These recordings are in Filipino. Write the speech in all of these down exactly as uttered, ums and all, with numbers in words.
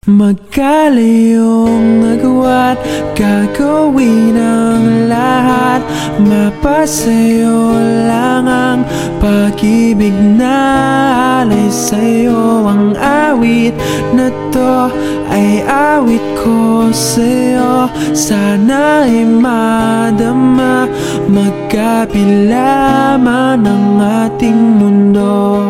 Magkalayong nagawa't gagawin ang lahat. Mapasayo lang ang pag-ibig na alay sa'yo. Ang awit na to ay awit ko sa'yo. Sana ay madama, magkapila man ang ating mundo.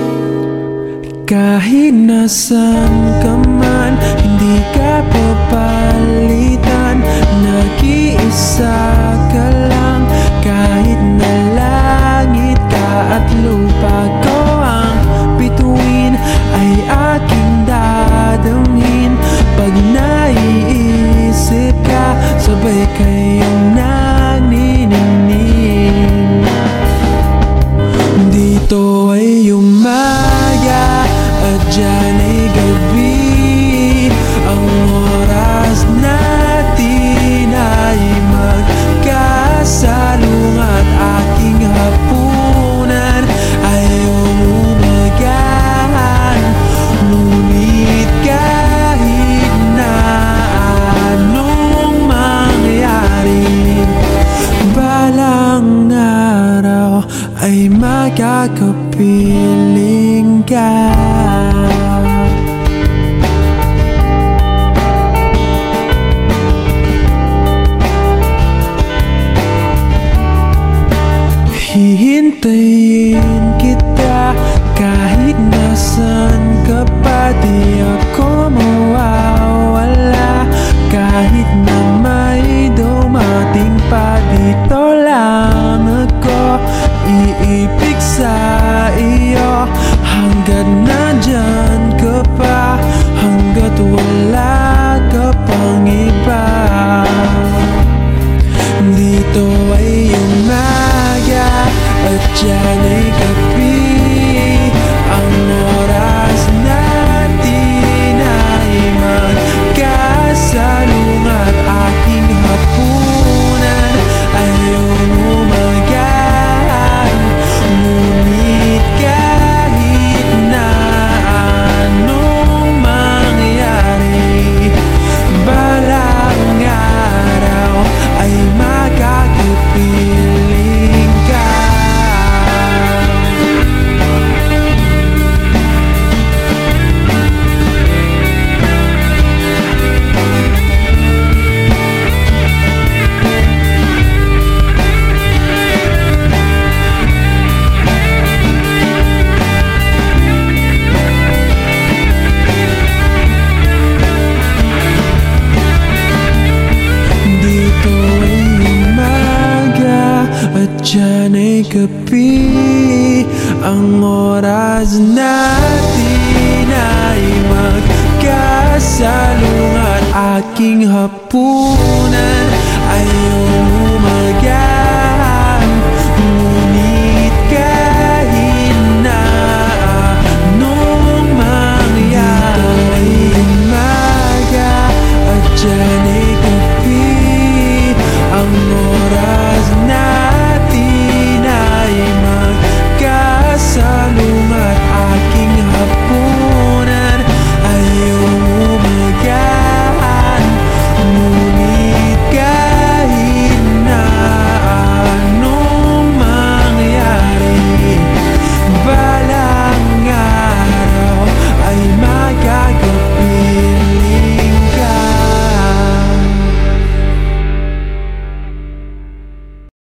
Kahit nasan ka man, hindi ka papalitan. Nag-iisa ka lang, kahit na langit ka at lupa ko ang bituin, ay aking dadamhin. Pag naiisip ka, sabay kayong naniningning. Dito ay umaga at dyan ay gabi. Ang oras natin ay magkasalungat. Aking hapunan ay umagahan. Ngunit kahit na anong mangyari, balang araw ay makakapiling ka. Hihintayin kita kahit nasan ka pa. Di ako mawawala kahit na may dumating pa. Dito lang ako iibig sa iyo hanggat nandyan ka pa, hanggat wala ka pang iba. Dito ay umaga at dyan ay gabi. Ang oras natin ay magkasalungat. Aking hapunan ay umagahan. Ngunit kahit na anong mangyari, balang araw ay makakapiling ka. Dyan ay gabi. Ang oras natin ay magkasalungat. Aking hapunan